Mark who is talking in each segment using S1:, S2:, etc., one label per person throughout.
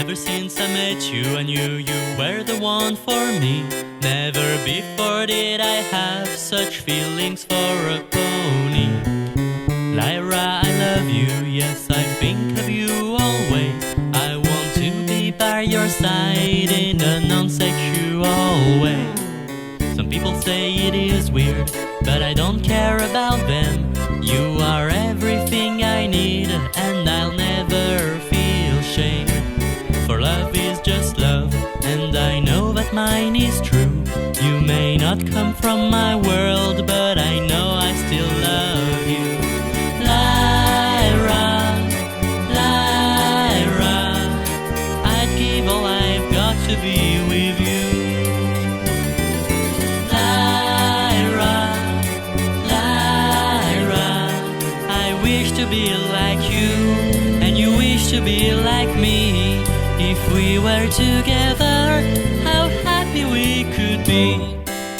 S1: Ever since I met you, I knew you were the one for me. Never before did I have such feelings for a pony. Lyra, I love you, yes, I think of you always. I want to be by your side in a non-sexual way. Some people say it is weird, but I don't care about them. You are everything I need, and I'll never feel shame. For love is just love, and I know that mine is true. You may not come from my world, but I know I still love you. Lyra, Lyra, I'd give all I've got to be with you. Lyra, Lyra, I wish to be like you, and you wish to be like me. If we were together, how happy we could be.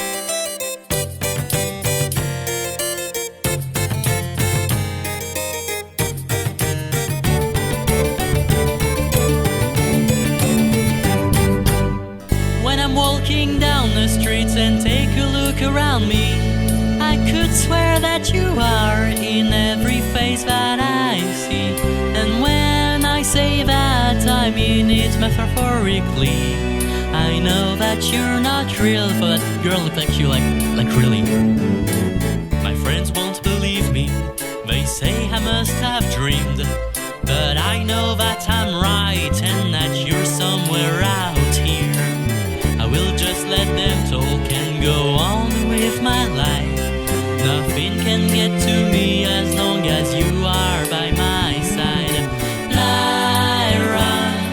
S1: When I'm walking down the streets and take a look around me, I could swear that you are in every face that I see. And when I say that, I mean it metaphorically. I know that you're not real, but that girl look like you, like really. My friends won't believe me. They say I must have dreamed, but I know that I'm right and that you're somewhere out here. I will just let them talk and go on with my life. Nothing can get to me as long as you are by my side. Lyra,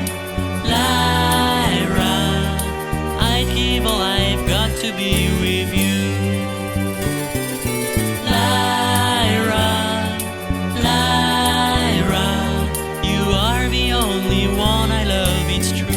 S1: Lyra, I'd give all I've got to be with you. Lyra, Lyra, you are the only one I love, it's true.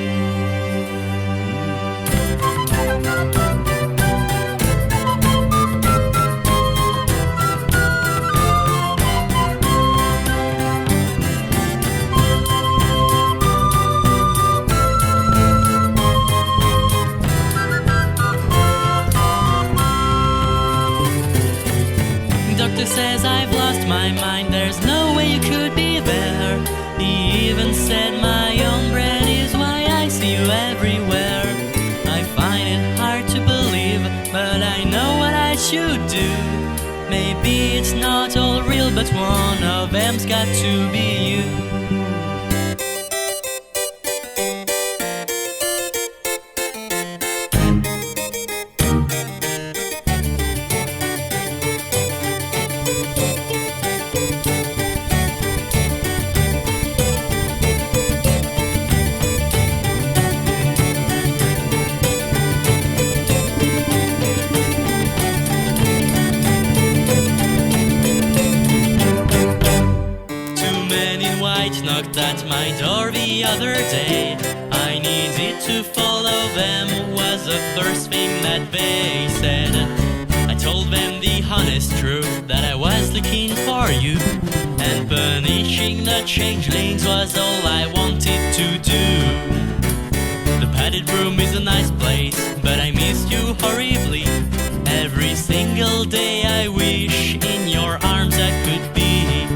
S1: Doctor says I've lost my mind, there's no way you could be there. He even said my own bread is why I see you everywhere. I find it hard to believe, but I know what I should do. Maybe it's not all real, but one of them's got to be you. Knocked at my door the other day. I needed to follow them, was the first thing that they said. I told them the honest truth, that I was looking for you, and punishing the changelings was all I wanted to do. The padded room is a nice place, but I miss you horribly. Every single day I wish in your arms I could be.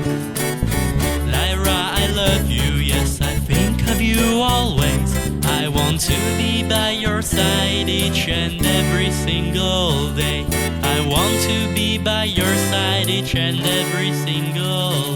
S1: I love you, yes, I think of you always. I want to be by your side each and every single day. I want to be by your side each and every single day.